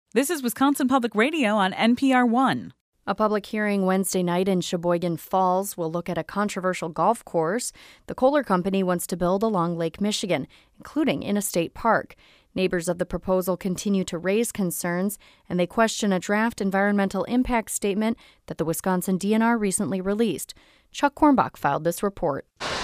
This is Wisconsin Public Radio on NPR One. A public hearing Wednesday night in Sheboygan Falls will look at a controversial golf course the Kohler Company wants to build along Lake Michigan, including in a state park. Neighbors of the proposal continue to raise concerns, and they question a draft environmental impact statement that the Wisconsin DNR recently released. Chuck Kornbach filed this report.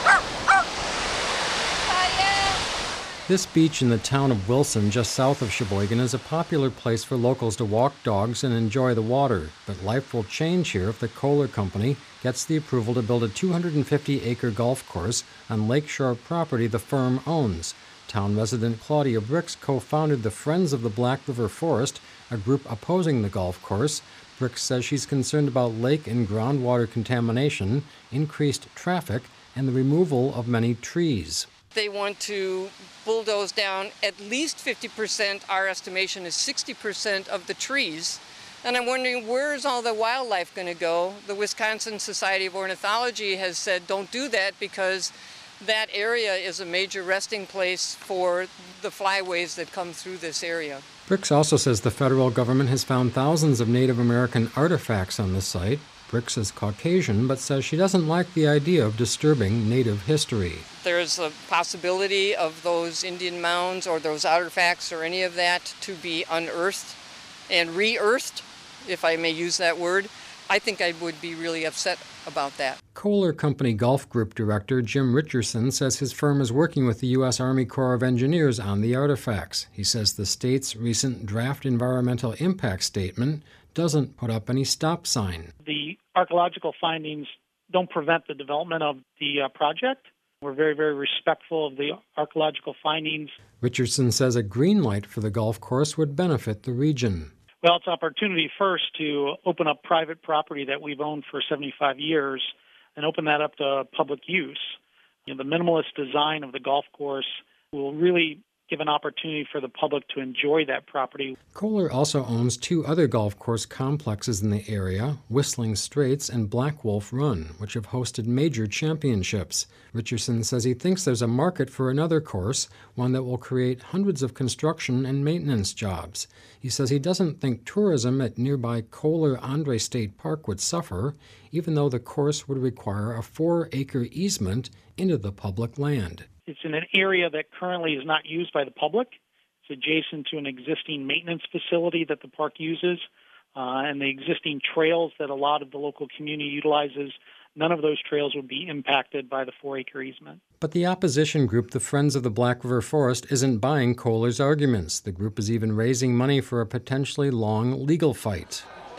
This beach in the town of Wilson, just south of Sheboygan, is a popular place for locals to walk dogs and enjoy the water. But life will change here if the Kohler Company gets the approval to build a 250-acre golf course on lakeshore property the firm owns. Town resident Claudia Bricks co-founded the Friends of the Black River Forest, a group opposing the golf course. Bricks says she's concerned about lake and groundwater contamination, increased traffic, and the removal of many trees. They want to bulldoze down at least 50%, our estimation is 60% of the trees. And I'm wondering, where's all the wildlife going to go? The Wisconsin Society of Ornithology has said don't do that because that area is a major resting place for the flyways that come through this area. Bricks also says the federal government has found thousands of Native American artifacts on the site. Bricks is Caucasian, but says she doesn't like the idea of disturbing Native history. There's a possibility of those Indian mounds or those artifacts or any of that to be unearthed and re-earthed, if I may use that word. I think I would be really upset about that. Kohler Company Golf Group Director Jim Richardson says his firm is working with the U.S. Army Corps of Engineers on the artifacts. He says the state's recent draft environmental impact statement doesn't put up any stop sign. The archaeological findings don't prevent the development of the project. We're very, very respectful of the archaeological findings. Richardson says a green light for the golf course would benefit the region. Well, it's an opportunity first to open up private property that we've owned for 75 years and open that up to public use. The minimalist design of the golf course will really give an opportunity for the public to enjoy that property. Kohler also owns two other golf course complexes in the area, Whistling Straits and Black Wolf Run, which have hosted major championships. Richardson says he thinks there's a market for another course, one that will create hundreds of construction and maintenance jobs. He says he doesn't think tourism at nearby Kohler Andre State Park would suffer, even though the course would require a 4-acre easement into the public land. It's in an area that currently is not used by the public. It's adjacent to an existing maintenance facility that the park uses, and the existing trails that a lot of the local community utilizes. None of those trails would be impacted by the 4-acre easement. But the opposition group, the Friends of the Black River Forest, isn't buying Kohler's arguments. The group is even raising money for a potentially long legal fight.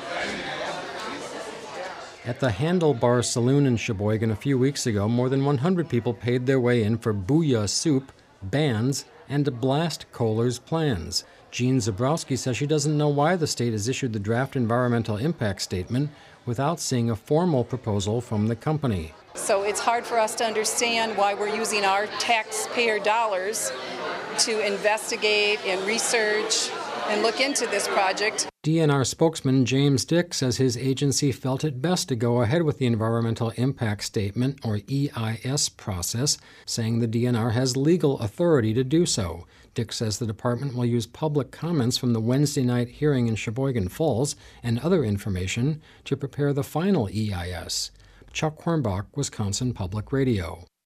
At the Handlebar Saloon in Sheboygan a few weeks ago, more than 100 people paid their way in for booyah soup, bands, and to blast Kohler's plans. Jean Zabrowski says she doesn't know why the state has issued the draft environmental impact statement without seeing a formal proposal from the company. So it's hard for us to understand why we're using our taxpayer dollars to investigate and research and look into this project. DNR spokesman James Dick says his agency felt it best to go ahead with the Environmental Impact Statement, or EIS, process, saying the DNR has legal authority to do so. Dick says the department will use public comments from the Wednesday night hearing in Sheboygan Falls and other information to prepare the final EIS. Chuck Kornbach, Wisconsin Public Radio.